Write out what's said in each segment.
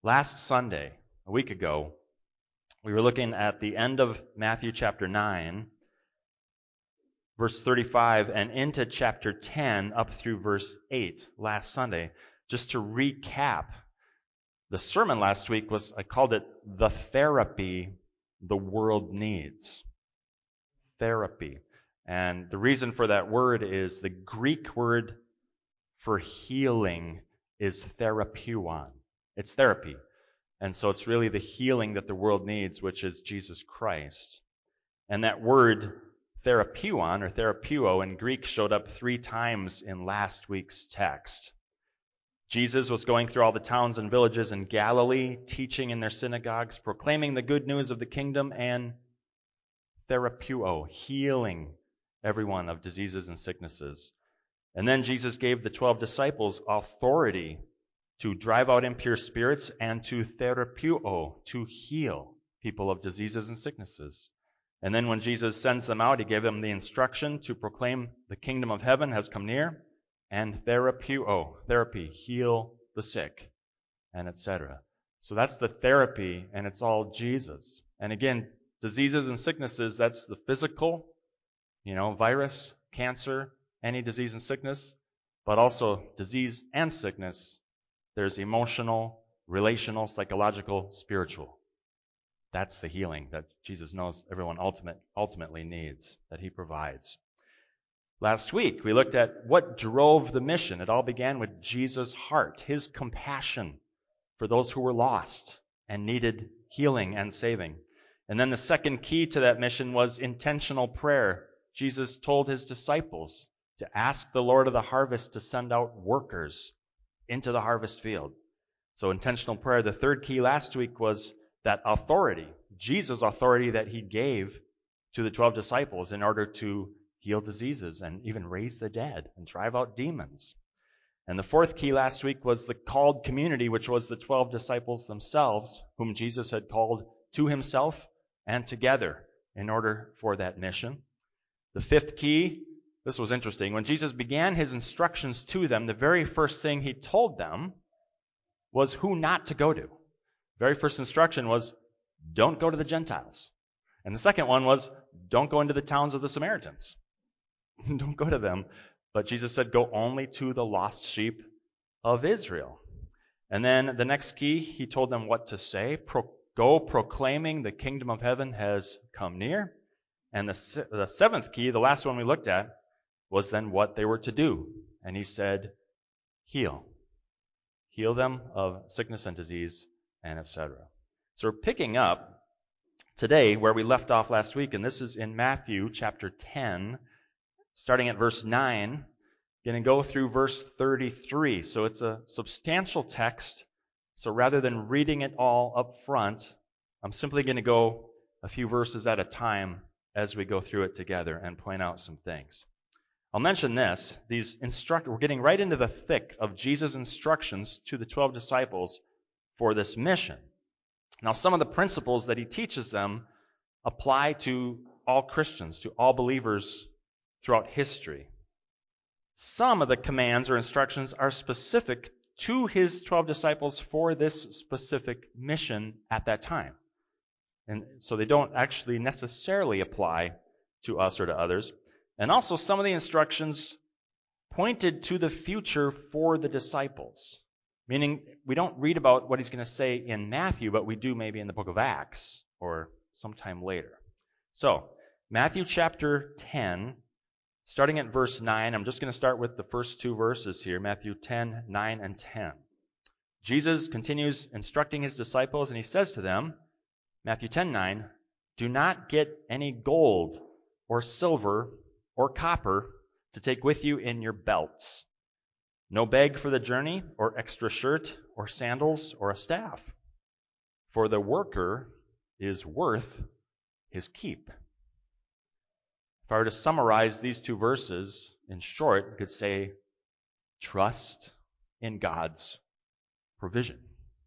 Last Sunday, a week ago, we were looking at the end of Matthew chapter 9, verse 35, and into chapter 10 up through verse 8 last Sunday. Just to recap, the sermon last week I called it the therapy the world needs. Therapy. And the reason for that word is the Greek word for healing is therapeuon. It's therapy. And so it's really the healing that the world needs, which is Jesus Christ. And that word therapeuon or therapeuo in Greek showed up 3 times in last week's text. Jesus was going through all the towns and villages in Galilee, teaching in their synagogues, proclaiming the good news of the kingdom, and therapeuo, healing everyone of diseases and sicknesses. And then Jesus gave the 12 disciples authority to drive out impure spirits and to therapeuo, to heal people of diseases and sicknesses. And then when Jesus sends them out, he gave them the instruction to proclaim the kingdom of heaven has come near, and therapeuo, therapy, heal the sick, and etc. So that's the therapy, and it's all Jesus. And again, diseases and sicknesses, that's the physical, virus, cancer, any disease and sickness, but also disease and sickness. There's emotional, relational, psychological, spiritual. That's the healing that Jesus knows everyone ultimately needs, that he provides. Last week, we looked at what drove the mission. It all began with Jesus' heart, his compassion for those who were lost and needed healing and saving. And then the second key to that mission was intentional prayer. Jesus told his disciples to ask the Lord of the harvest to send out workers into the harvest field. So intentional prayer. The third key last week was that authority, Jesus' authority that he gave to the 12 disciples in order to heal diseases and even raise the dead and drive out demons. And the fourth key last week was the called community, which was the 12 disciples themselves, whom Jesus had called to himself and together in order for that mission. The fifth key, this was interesting. When Jesus began his instructions to them, the very first thing he told them was who not to go to. Very first instruction was, don't go to the Gentiles. And the second one was, don't go into the towns of the Samaritans. Don't go to them. But Jesus said, go only to the lost sheep of Israel. And then the next key, he told them what to say. Go proclaiming the kingdom of heaven has come near. And the seventh key, the last one we looked at, was then what they were to do. And he said, heal. Heal them of sickness and disease, and etc. So we're picking up today where we left off last week, and this is in Matthew chapter 10, starting at verse 9, going to go through verse 33. So it's a substantial text. So rather than reading it all up front, I'm simply going to go a few verses at a time as we go through it together and point out some things. I'll mention this. We're getting right into the thick of Jesus' instructions to the 12 disciples for this mission. Now, some of the principles that he teaches them apply to all Christians, to all believers throughout history. Some of the commands or instructions are specific to his 12 disciples for this specific mission at that time. And so they don't actually necessarily apply to us or to others. And also some of the instructions pointed to the future for the disciples. Meaning we don't read about what he's going to say in Matthew, but we do maybe in the book of Acts or sometime later. So, Matthew chapter 10, starting at verse 9, I'm just going to start with the first 2 verses here, Matthew 10, 9 and 10. Jesus continues instructing his disciples, and he says to them, Matthew 10, 9, do not get any gold or silver or copper to take with you in your belts. No bag for the journey, or extra shirt, or sandals, or a staff. For the worker is worth his keep. If I were to summarize these 2 verses in short, I could say, trust in God's provision.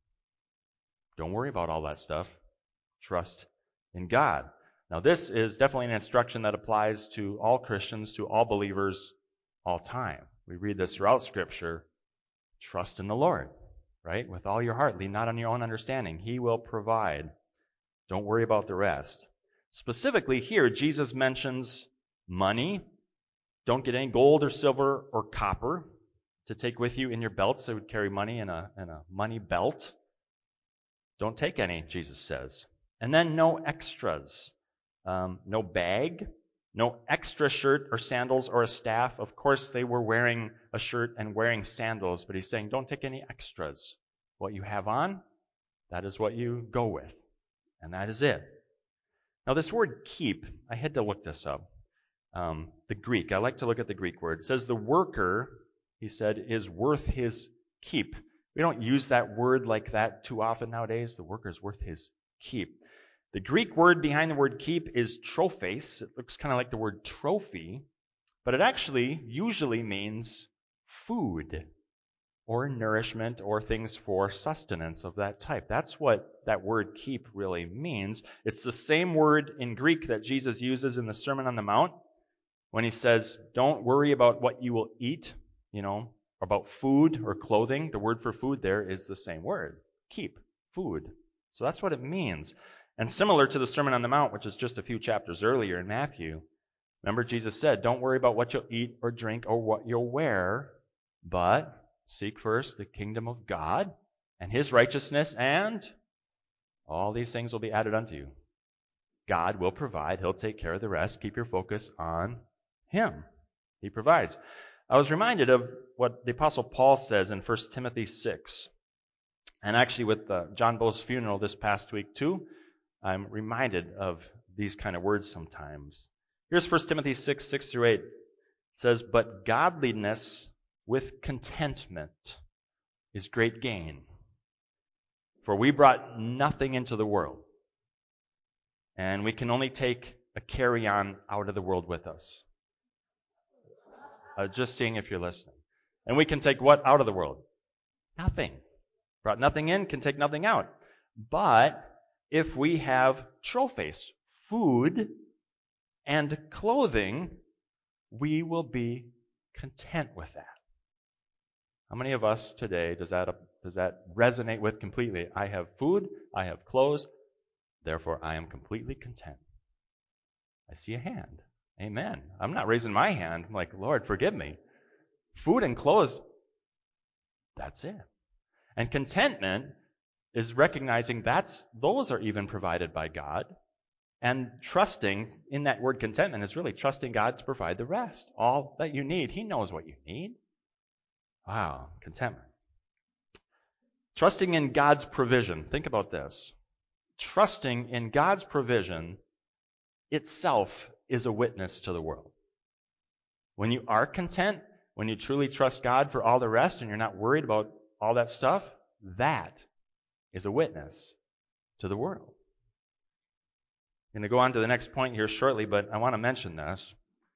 Don't worry about all that stuff. Trust in God. Now, this is definitely an instruction that applies to all Christians, to all believers, all time. We read this throughout Scripture. Trust in the Lord. right? With all your heart, lean not on your own understanding. He will provide. Don't worry about the rest. Specifically here, Jesus mentions money. Don't get any gold or silver or copper to take with you in your belts. They would carry money in a money belt. Don't take any, Jesus says. And then no extras. No bag, no extra shirt or sandals or a staff. Of course, they were wearing a shirt and wearing sandals, but he's saying don't take any extras. What you have on, that is what you go with. And that is it. Now, this word keep, I had to look this up. The Greek, I like to look at the Greek word. It says the worker, he said, is worth his keep. We don't use that word like that too often nowadays. The worker is worth his keep. The Greek word behind the word keep is trophes. It looks kind of like the word trophy, but it actually usually means food or nourishment or things for sustenance of that type. That's what that word keep really means. It's the same word in Greek that Jesus uses in the Sermon on the Mount when he says, don't worry about what you will eat, about food or clothing. The word for food there is the same word, keep, food. So that's what it means. And similar to the Sermon on the Mount, which is just a few chapters earlier in Matthew, remember Jesus said, don't worry about what you'll eat or drink or what you'll wear, but seek first the kingdom of God and his righteousness, and all these things will be added unto you. God will provide. He'll take care of the rest. Keep your focus on him. He provides. I was reminded of what the Apostle Paul says in 1 Timothy 6. And actually with John Bow's funeral this past week too, I'm reminded of these kind of words sometimes. Here's 1 Timothy 6, 6 through 8. It says, but godliness with contentment is great gain. For we brought nothing into the world, and we can only take a carry-on out of the world with us. Just seeing if you're listening. And we can take what out of the world? Nothing. Brought nothing in, can take nothing out. But if we have trophies, food and clothing, we will be content with that. How many of us today does that resonate with completely? I have food, I have clothes, therefore I am completely content. I see a hand. Amen. I'm not raising my hand. I'm like, Lord, forgive me. Food and clothes, that's it. And contentment is recognizing those are even provided by God. And trusting in that word contentment is really trusting God to provide the rest. All that you need. He knows what you need. Wow, contentment. Trusting in God's provision. Think about this. Trusting in God's provision itself is a witness to the world. When you are content, when you truly trust God for all the rest and you're not worried about all that stuff, that is a witness to the world. I'm going to go on to the next point here shortly, but I want to mention this.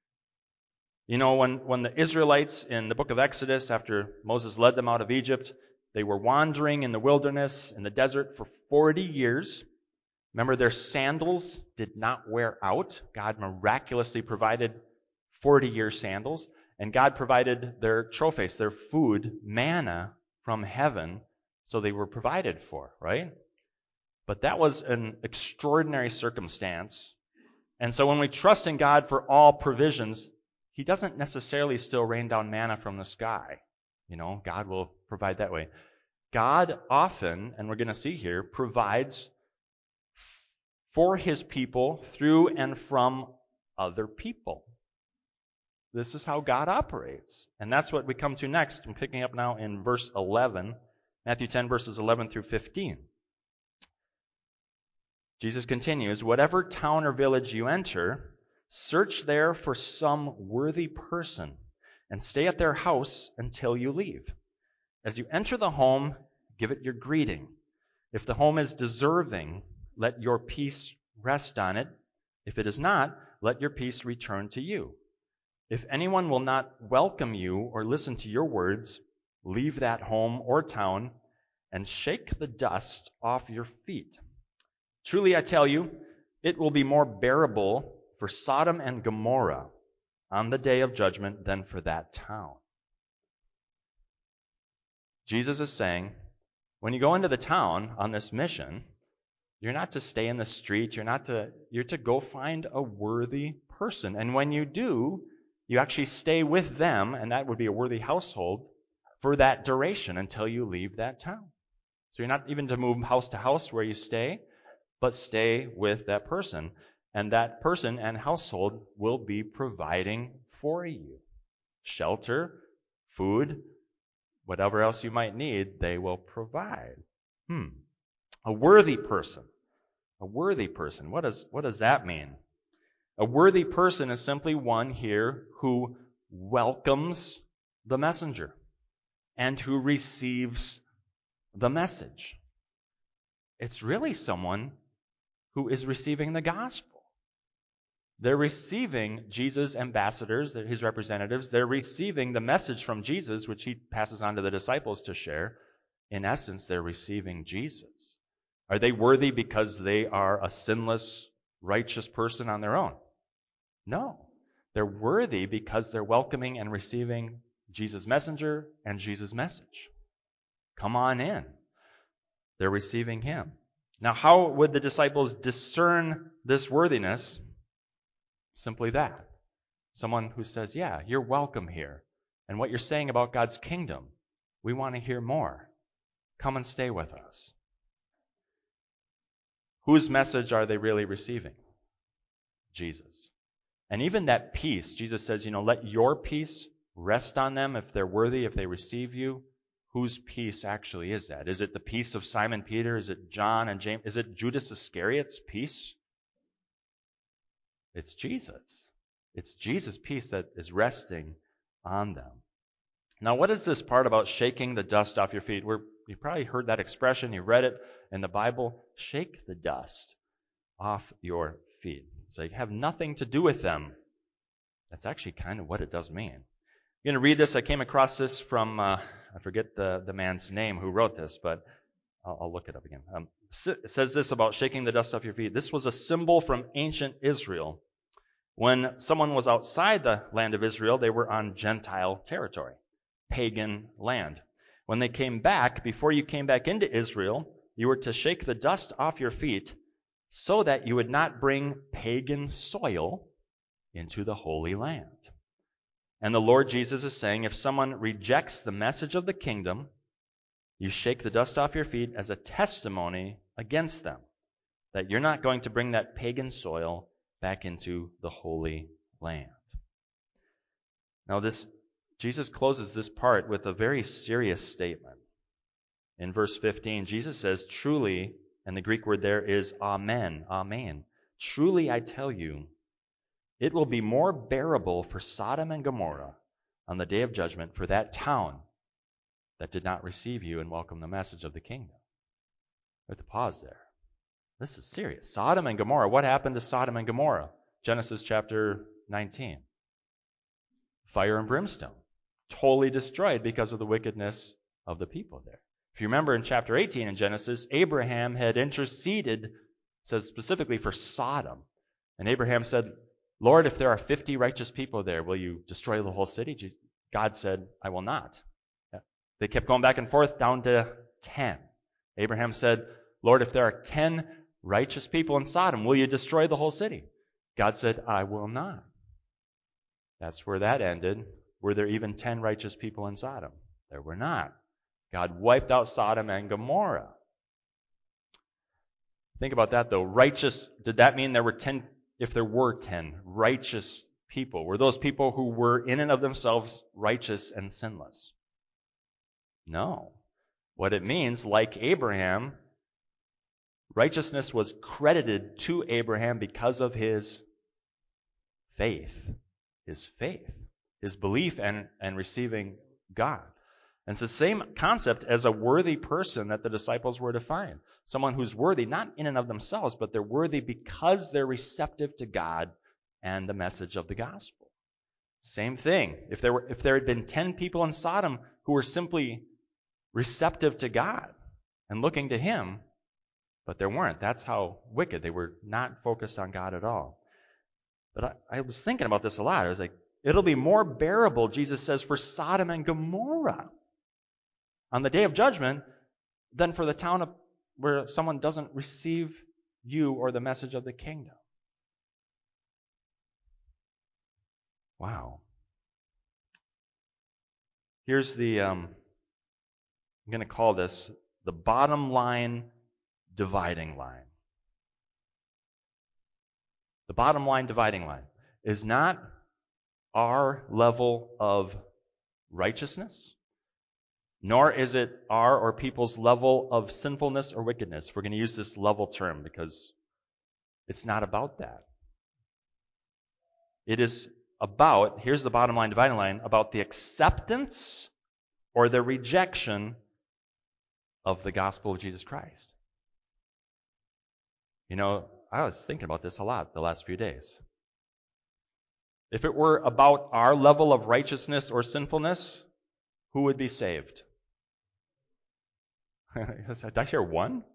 When the Israelites in the book of Exodus, after Moses led them out of Egypt, they were wandering in the wilderness, in the desert for 40 years. Remember, their sandals did not wear out. God miraculously provided 40-year sandals. And God provided their trophies, their food, manna from heaven, so they were provided for, right? But that was an extraordinary circumstance. And so when we trust in God for all provisions, he doesn't necessarily still rain down manna from the sky. God will provide that way. God often, and we're going to see here, provides for his people through and from other people. This is how God operates. And that's what we come to next. I'm picking up now in verse 11, Matthew 10, verses 11 through 15. Jesus continues, whatever town or village you enter, search there for some worthy person and stay at their house until you leave. As you enter the home, give it your greeting. If the home is deserving, let your peace rest on it. If it is not, let your peace return to you. If anyone will not welcome you or listen to your words, leave that home or town and shake the dust off your feet. Truly I tell you, it will be more bearable for Sodom and Gomorrah on the day of judgment than for that town. Jesus is saying, When you go into the town on this mission, you're not to stay in the streets. You're to go find a worthy person. And when you do, you actually stay with them, and that would be a worthy household, for that duration until you leave that town. So you're not even to move house to house where you stay, but stay with that person. And that person and household will be providing for you. Shelter, food, whatever else you might need, they will provide. A worthy person. A worthy person. What does that mean? A worthy person is simply one here who welcomes the messenger and who receives the message. It's really someone who is receiving the gospel. They're receiving Jesus' ambassadors, his representatives. They're receiving the message from Jesus, which he passes on to the disciples to share. In essence, they're receiving Jesus. Are they worthy because they are a sinless, righteous person on their own? No. They're worthy because they're welcoming and receiving Jesus' messenger and Jesus' message. Come on in. They're receiving him. Now, how would the disciples discern this worthiness? Simply that. Someone who says, yeah, you're welcome here. And what you're saying about God's kingdom, we want to hear more. Come and stay with us. Whose message are they really receiving? Jesus. And even that peace, Jesus says, let your peace rest on them if they're worthy, if they receive you. Whose peace actually is that? Is it the peace of Simon Peter? Is it John and James? Is it Judas Iscariot's peace? It's Jesus. It's Jesus' peace that is resting on them. Now, what is this part about shaking the dust off your feet? You've probably heard that expression. You read it in the Bible. Shake the dust off your feet. So you have nothing to do with them. That's actually kind of what it does mean. I'm going to read this. I came across this from, I forget the man's name who wrote this, but I'll look it up again. It says this about shaking the dust off your feet. This was a symbol from ancient Israel. When someone was outside the land of Israel, they were on Gentile territory, pagan land. When they came back, before you came back into Israel, you were to shake the dust off your feet so that you would not bring pagan soil into the Holy Land. And the Lord Jesus is saying, if someone rejects the message of the kingdom, you shake the dust off your feet as a testimony against them, that you're not going to bring that pagan soil back into the Holy Land. Now, Jesus closes this part with a very serious statement. In verse 15, Jesus says, truly, and the Greek word there is amen, amen. Truly I tell you, it will be more bearable for Sodom and Gomorrah on the day of judgment for that town that did not receive you and welcome the message of the kingdom. We have to pause there. This is serious. Sodom and Gomorrah. What happened to Sodom and Gomorrah? Genesis chapter 19. Fire and brimstone. Totally destroyed because of the wickedness of the people there. If you remember in chapter 18 in Genesis, Abraham had interceded, it says specifically for Sodom. And Abraham said, Lord, if there are 50 righteous people there, will you destroy the whole city? God said, I will not. They kept going back and forth down to 10. Abraham said, Lord, if there are 10 righteous people in Sodom, will you destroy the whole city? God said, I will not. That's where that ended. Were there even 10 righteous people in Sodom? There were not. God wiped out Sodom and Gomorrah. Think about that though. Righteous, did that mean there were 10, if there were 10 righteous people? Were those people who were in and of themselves righteous and sinless? No. What it means, like Abraham, righteousness was credited to Abraham because of his faith. His faith. His belief and receiving God. And it's the same concept as a worthy person that the disciples were to find. Someone who's worthy, not in and of themselves, but they're worthy because they're receptive to God and the message of the gospel. Same thing. If there had been 10 people in Sodom who were simply receptive to God and looking to Him, but there weren't. That's how wicked. They were not focused on God at all. But I was thinking about this a lot. I was like, it'll be more bearable, Jesus says, for Sodom and Gomorrah. On the day of judgment, than for the town where someone doesn't receive you or the message of the kingdom. Wow. Here's I'm going to call this the bottom line dividing line. The bottom line dividing line is not our level of righteousness, nor is it our or people's level of sinfulness or wickedness. We're going to use this level term because it's not about that. It is about, here's the bottom line dividing line, about the acceptance or the rejection of the gospel of Jesus Christ. You know, I was thinking about this a lot the last few days. If it were about our level of righteousness or sinfulness, who would be saved? Did I hear one?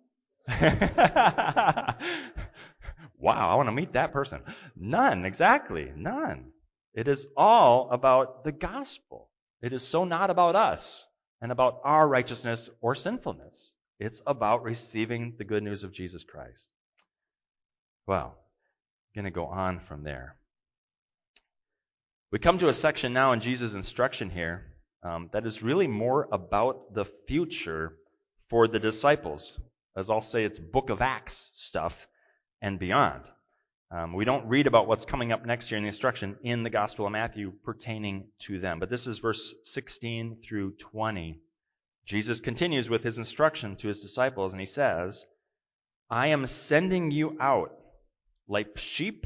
Wow, I want to meet that person. None, exactly, none. It is all about the gospel. It is so not about us and about our righteousness or sinfulness. It's about receiving the good news of Jesus Christ. Well, I'm going to go on from there. We come to a section now in Jesus' instruction here that is really more about the future for the disciples. As I'll say, it's Book of Acts stuff and beyond. We don't read about what's coming up next year in the instruction in the Gospel of Matthew pertaining to them. But this is verse 16 through 20. Jesus continues with his instruction to his disciples, and he says, I am sending you out like sheep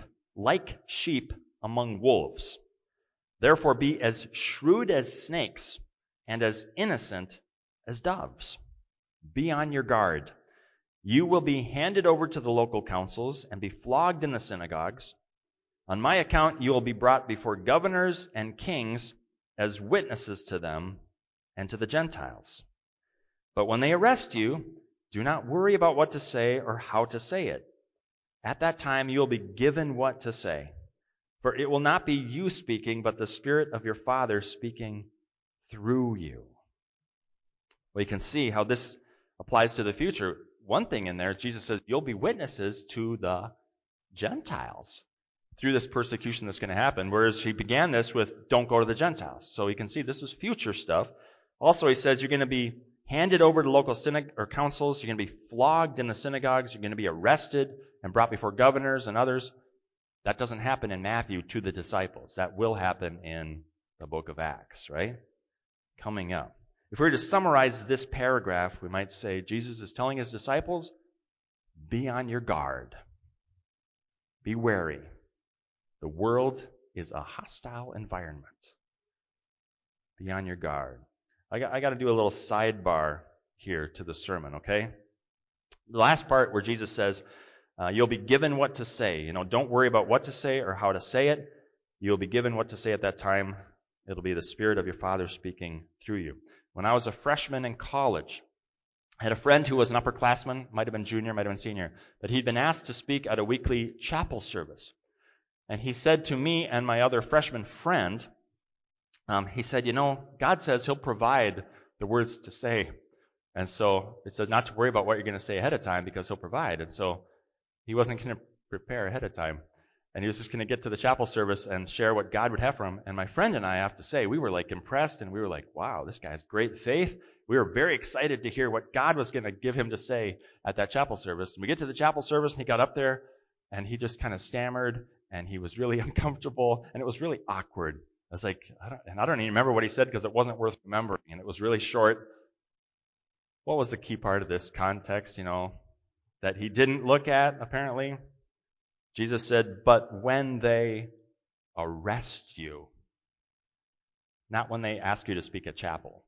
among wolves. Therefore be as shrewd as snakes and as innocent as doves. Be on your guard. You will be handed over to the local councils and be flogged in the synagogues. On my account, you will be brought before governors and kings as witnesses to them and to the Gentiles. But when they arrest you, do not worry about what to say or how to say it. At that time, you will be given what to say. For it will not be you speaking, but the Spirit of your Father speaking through you. We can see how this applies to the future. One thing in there, Jesus says, you'll be witnesses to the Gentiles through this persecution that's going to happen. Whereas he began this with, don't go to the Gentiles. So we can see this is future stuff. Also, he says you're going to be handed over to local councils. You're going to be flogged in the synagogues. You're going to be arrested and brought before governors and others. That doesn't happen in Matthew to the disciples. That will happen in the book of Acts, right? Coming up. If we were to summarize this paragraph, we might say Jesus is telling his disciples, be on your guard. Be wary. The world is a hostile environment. Be on your guard. I got to do a little sidebar here to the sermon, okay? The last part where Jesus says, you'll be given what to say. You know, don't worry about what to say or how to say it. You'll be given what to say at that time. It'll be the Spirit of your Father speaking through you. When I was a freshman in college, I had a friend who was an upperclassman, might have been junior, might have been senior, but he'd been asked to speak at a weekly chapel service. And he said to me and my other freshman friend, he said, you know, God says he'll provide the words to say. And so it said not to worry about what you're going to say ahead of time because he'll provide. And so he wasn't going to prepare ahead of time. And he was just going to get to the chapel service and share what God would have for him. And my friend and I have to say, we were like impressed and we were like, wow, this guy has great faith. We were very excited to hear what God was going to give him to say at that chapel service. And we get to the chapel service and he got up there and he just kind of stammered and he was really uncomfortable and it was really awkward. I was like, I don't even remember what he said because it wasn't worth remembering and it was really short. What was the key part of this context, you know, that he didn't look at apparently? Jesus said, but when they arrest you, not when they ask you to speak at chapel.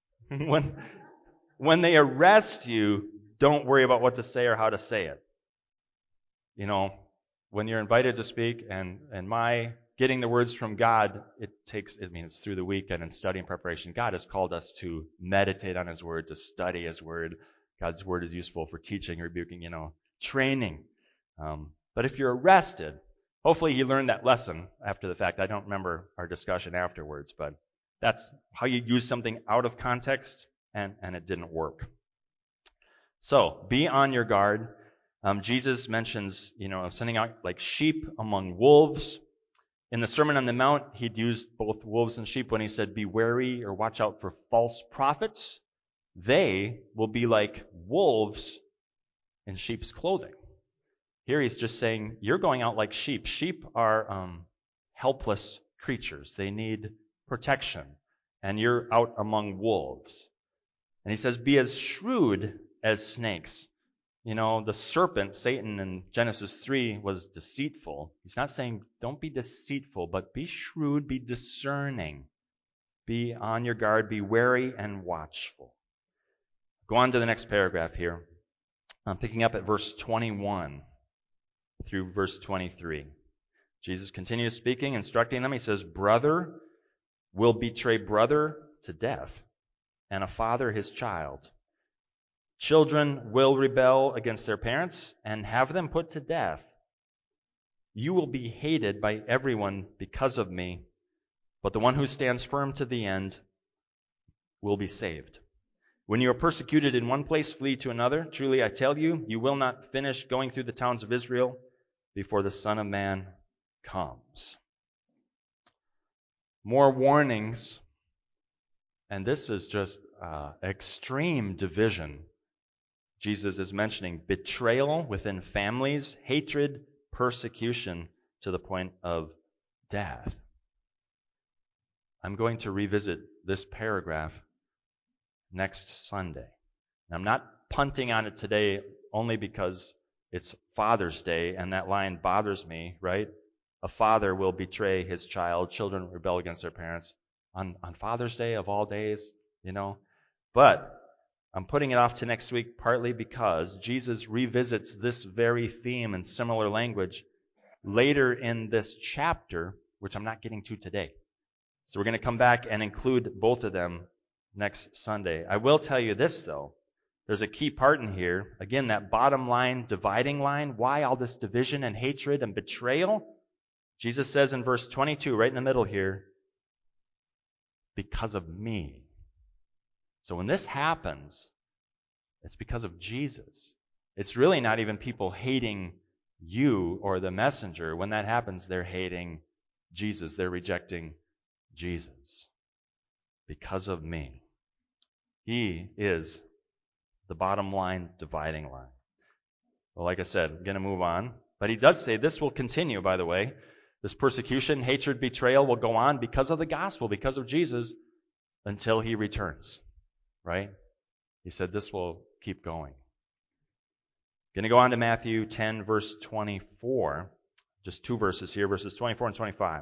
When they arrest you, don't worry about what to say or how to say it. You know, when you're invited to speak and my getting the words from God, it's through the weekend and study and preparation. God has called us to meditate on His Word, to study His Word. God's Word is useful for teaching, rebuking, training. But if you're arrested, hopefully you learned that lesson after the fact. I don't remember our discussion afterwards, but that's how you use something out of context, and it didn't work. So, be on your guard. Jesus mentions, sending out like sheep among wolves. In the Sermon on the Mount, he'd used both wolves and sheep when he said, be wary or watch out for false prophets. They will be like wolves in sheep's clothing. Here he's just saying, you're going out like sheep. Sheep are helpless creatures. They need protection. And you're out among wolves. And he says, be as shrewd as snakes. The serpent, Satan, in Genesis 3 was deceitful. He's not saying don't be deceitful, but be shrewd, be discerning. Be on your guard, be wary and watchful. Go on to the next paragraph here. I'm picking up at verse 21 through verse 23. Jesus continues speaking, instructing them. He says, brother will betray brother to death, and a father his child. Children will rebel against their parents and have them put to death. You will be hated by everyone because of me, but the one who stands firm to the end will be saved. When you are persecuted in one place, flee to another. Truly, I tell you, you will not finish going through the towns of Israel before the Son of Man comes. More warnings, and this is just extreme division. Jesus is mentioning betrayal within families, hatred, persecution to the point of death. I'm going to revisit this paragraph next Sunday. And I'm not punting on it today only because it's Father's Day and that line bothers me, right? A father will betray his child, children rebel against their parents on Father's Day of all days, But I'm putting it off to next week partly because Jesus revisits this very theme in similar language later in this chapter, which I'm not getting to today. So we're going to come back and include both of them next Sunday. I will tell you this, though. There's a key part in here. Again, that bottom line, dividing line. Why all this division and hatred and betrayal? Jesus says in verse 22, right in the middle here, because of me. So when this happens, it's because of Jesus. It's really not even people hating you or the messenger. When that happens, they're hating Jesus. They're rejecting Jesus. Because of me. He is the bottom line, dividing line. Well, like I said, I'm going to move on. But he does say this will continue, by the way. This persecution, hatred, betrayal will go on because of the gospel, because of Jesus, until he returns. Right? He said this will keep going. Going to go on to Matthew 10, verse 24. Just two verses here, verses 24 and 25.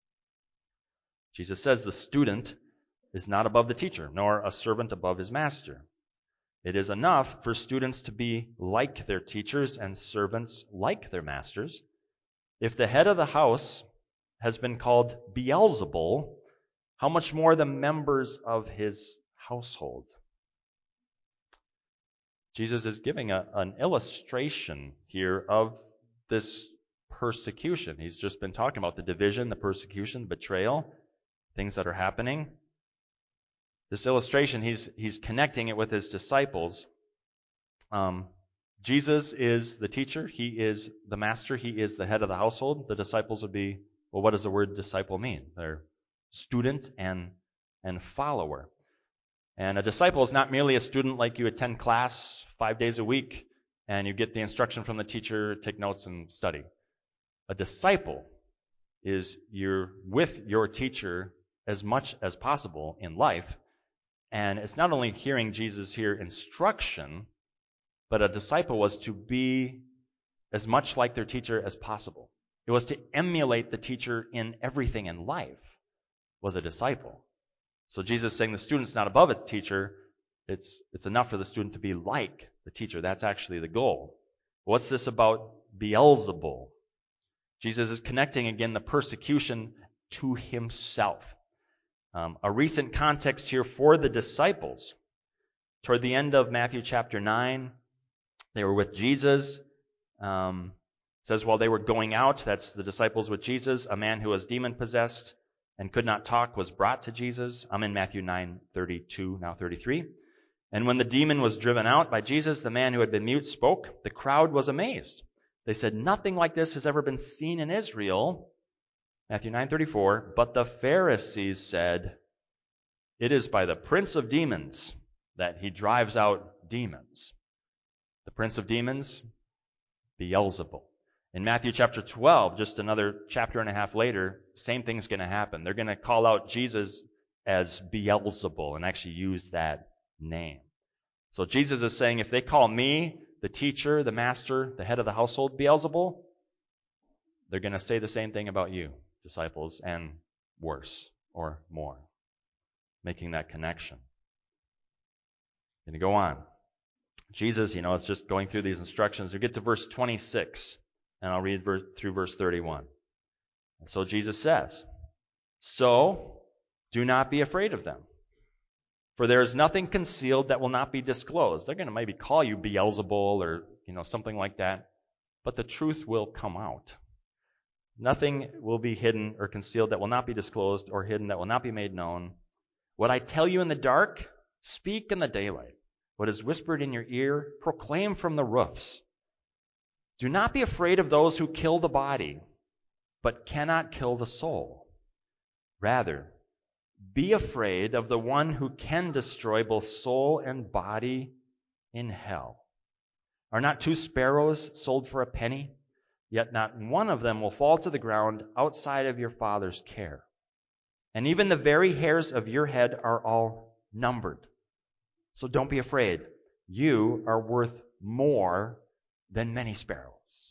Jesus says, the student is not above the teacher, nor a servant above his master. It is enough for students to be like their teachers and servants like their masters. If the head of the house has been called Beelzebul, how much more the members of his household? Jesus is giving an illustration here of this persecution. He's just been talking about the division, the persecution, betrayal, things that are happening. This illustration, he's connecting it with his disciples. Jesus is the teacher. He is the master. He is the head of the household. The disciples would be, well, what does the word disciple mean? They're student and follower. And a disciple is not merely a student like you attend class 5 days a week and you get the instruction from the teacher, take notes and study. A disciple is you're with your teacher as much as possible in life. And it's not only hearing Jesus hear instruction, but a disciple was to be as much like their teacher as possible. It was to emulate the teacher in everything in life, was a disciple. So Jesus is saying the student's not above a teacher. It's enough for the student to be like the teacher. That's actually the goal. What's this about Beelzebul? Jesus is connecting again the persecution to himself. A recent context here for the disciples. Toward the end of Matthew chapter 9, they were with Jesus. It says while they were going out, that's the disciples with Jesus, a man who was demon-possessed and could not talk was brought to Jesus. I'm in Matthew 9:32, now 33. And when the demon was driven out by Jesus, the man who had been mute spoke. The crowd was amazed. They said, "Nothing like this has ever been seen in Israel." Matthew 9:34. But the Pharisees said, "It is by the prince of demons that he drives out demons." The prince of demons, Beelzebul. In Matthew chapter 12, just another chapter and a half later, same thing's going to happen. They're going to call out Jesus as Beelzebul and actually use that name. So Jesus is saying, if they call me, the teacher, the master, the head of the household, Beelzebul, they're going to say the same thing about you, disciples, and worse or more. Making that connection. Going to go on. Jesus, it's just going through these instructions. We get to verse 26, and I'll read through verse 31. And so Jesus says, "So do not be afraid of them, for there is nothing concealed that will not be disclosed." They're going to maybe call you Beelzebul or something like that, but the truth will come out. Nothing will be hidden or concealed that will not be disclosed, or hidden that will not be made known. What I tell you in the dark, speak in the daylight. What is whispered in your ear, proclaim from the roofs. Do not be afraid of those who kill the body, but cannot kill the soul. Rather, be afraid of the one who can destroy both soul and body in hell. Are not 2 sparrows sold for a penny? Yet not one of them will fall to the ground outside of your Father's care. And even the very hairs of your head are all numbered. So don't be afraid. You are worth more than many sparrows.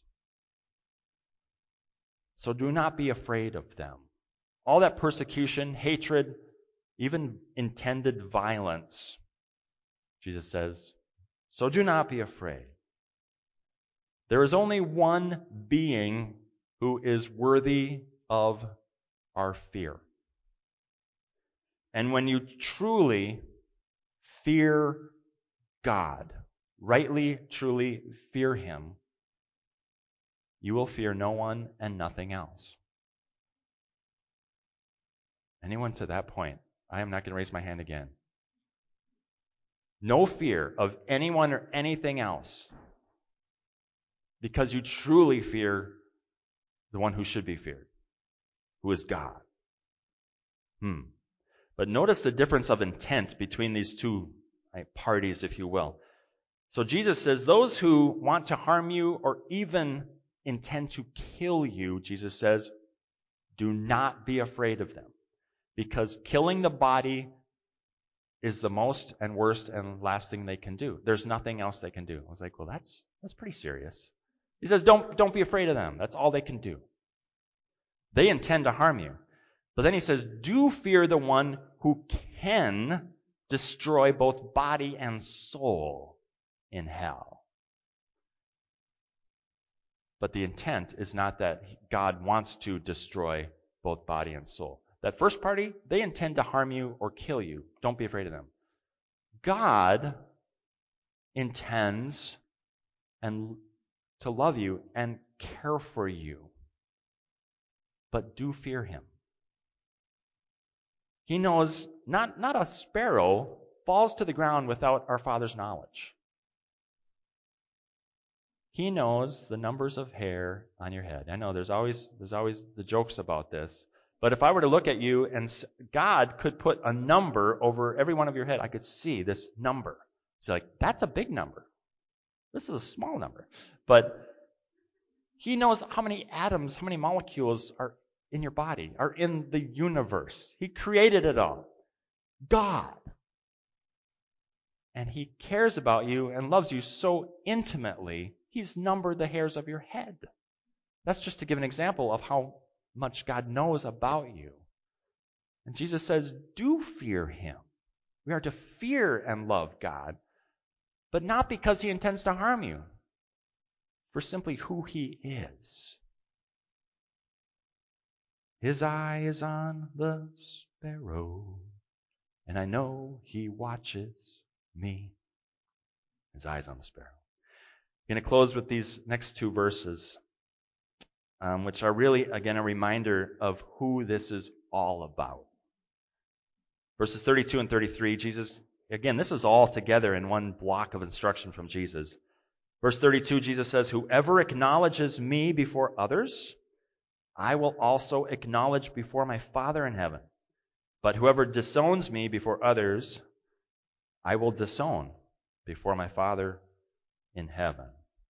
So do not be afraid of them. All that persecution, hatred, even intended violence, Jesus says, so do not be afraid. There is only one being who is worthy of our fear. And when you truly fear God, rightly, truly fear Him, you will fear no one and nothing else. Anyone to that point? I am not going to raise my hand again. No fear of anyone or anything else, because you truly fear the one who should be feared, who is God. But notice the difference of intent between these two parties, if you will. So Jesus says, those who want to harm you or even intend to kill you, Jesus says, do not be afraid of them. Because killing the body is the most and worst and last thing they can do. There's nothing else they can do. I was like, well, that's pretty serious. He says, don't be afraid of them. That's all they can do. They intend to harm you. But then he says, do fear the one who can destroy both body and soul in hell. But the intent is not that God wants to destroy both body and soul. That first party, they intend to harm you or kill you. Don't be afraid of them. God intends to love you and care for you. But do fear Him. He knows not a sparrow falls to the ground without our Father's knowledge. He knows the numbers of hair on your head. I know there's always the jokes about this. But if I were to look at you and God could put a number over every one of your head, I could see this number. It's like, that's a big number. This is a small number. But He knows how many atoms, how many molecules are in your body, are in the universe. He created it all. God. And He cares about you and loves you so intimately, He's numbered the hairs of your head. That's just to give an example of how much God knows about you. And Jesus says, do fear Him. We are to fear and love God, but not because He intends to harm you, for simply who He is. His eye is on the sparrow, and I know He watches me. His eye is on the sparrow. I'm going to close with these next 2 verses, which are really, again, a reminder of who this is all about. Verses 32 and 33, Jesus Again, this is all together in one block of instruction from Jesus. Verse 32, Jesus says, "Whoever acknowledges me before others, I will also acknowledge before my Father in heaven. But whoever disowns me before others, I will disown before my Father in heaven."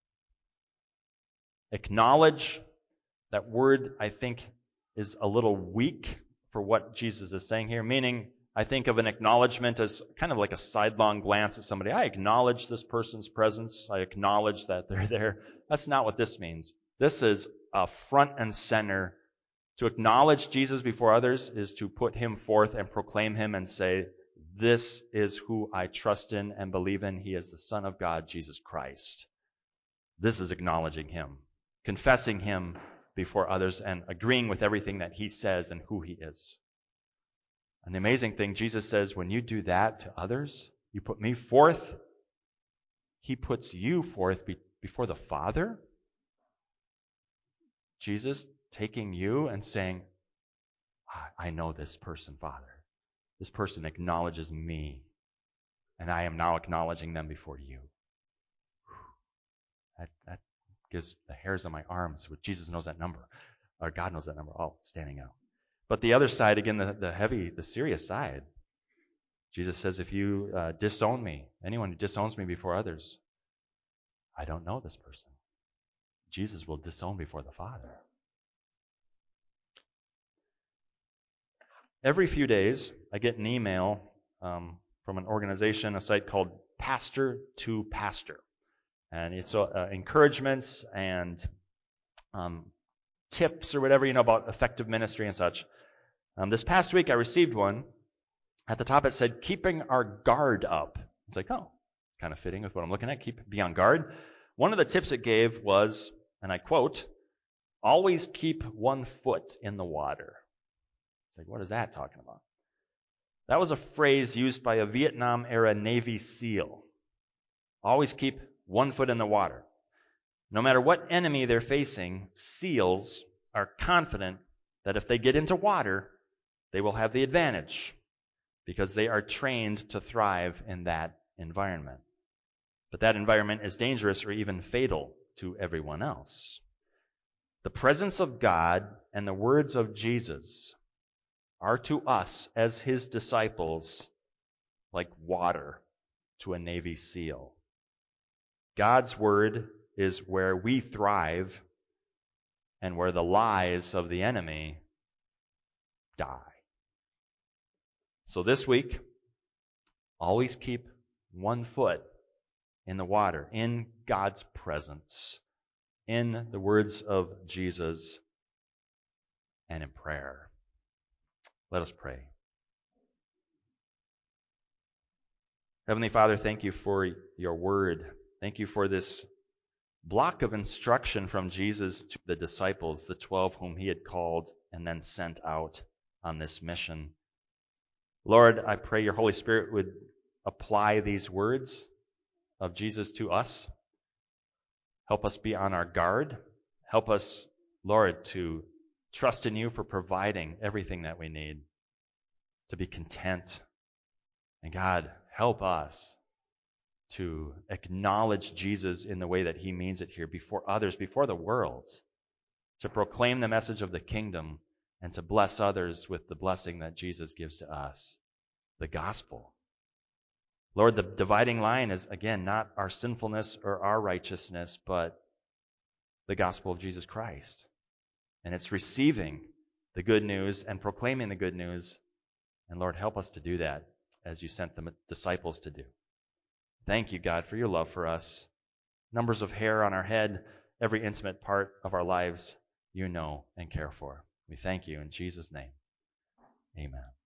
Acknowledge, that word, I think, is a little weak for what Jesus is saying here, meaning I think of an acknowledgement as kind of like a sidelong glance at somebody. I acknowledge this person's presence. I acknowledge that they're there. That's not what this means. This is a front and center. To acknowledge Jesus before others is to put him forth and proclaim him and say, this is who I trust in and believe in. He is the Son of God, Jesus Christ. This is acknowledging him, confessing him before others, and agreeing with everything that he says and who he is. And the amazing thing, Jesus says, when you do that to others, you put me forth, he puts you forth before the Father. Jesus taking you and saying, I know this person, Father. This person acknowledges me, and I am now acknowledging them before you. That gives the hairs on my arms. Jesus knows that number, or God knows that number, all standing out. But the other side, again, the serious side, Jesus says, if you disown me, anyone who disowns me before others, I don't know this person. Jesus will disown before the Father. Every few days, I get an email from an organization, a site called Pastor to Pastor. And it's encouragements and tips or whatever, about effective ministry and such. This past week, I received one. At the top, it said, keeping our guard up. It's like, oh, kind of fitting with what I'm looking at. Be on guard. One of the tips it gave was, and I quote, always keep one foot in the water. It's like, what is that talking about? That was a phrase used by a Vietnam-era Navy SEAL. Always keep one foot in the water. No matter what enemy they're facing, SEALs are confident that if they get into water, they will have the advantage because they are trained to thrive in that environment. But that environment is dangerous or even fatal to everyone else. The presence of God and the words of Jesus are to us as his disciples like water to a Navy SEAL. God's word is where we thrive and where the lies of the enemy die. So this week, always keep one foot in the water, in God's presence, in the words of Jesus, and in prayer. Let us pray. Heavenly Father, thank you for your word. Thank you for this block of instruction from Jesus to the disciples, the 12 whom he had called and then sent out on this mission. Lord, I pray your Holy Spirit would apply these words of Jesus to us. Help us be on our guard. Help us, Lord, to trust in you for providing everything that we need, to be content. And God, help us to acknowledge Jesus in the way that he means it here before others, before the world, to proclaim the message of the kingdom and to bless others with the blessing that Jesus gives to us, the gospel. Lord, the dividing line is, again, not our sinfulness or our righteousness, but the gospel of Jesus Christ. And it's receiving the good news and proclaiming the good news. And Lord, help us to do that as you sent the disciples to do. Thank you, God, for your love for us. Numbers of hair on our head, every intimate part of our lives, you know and care for. We thank you in Jesus' name. Amen.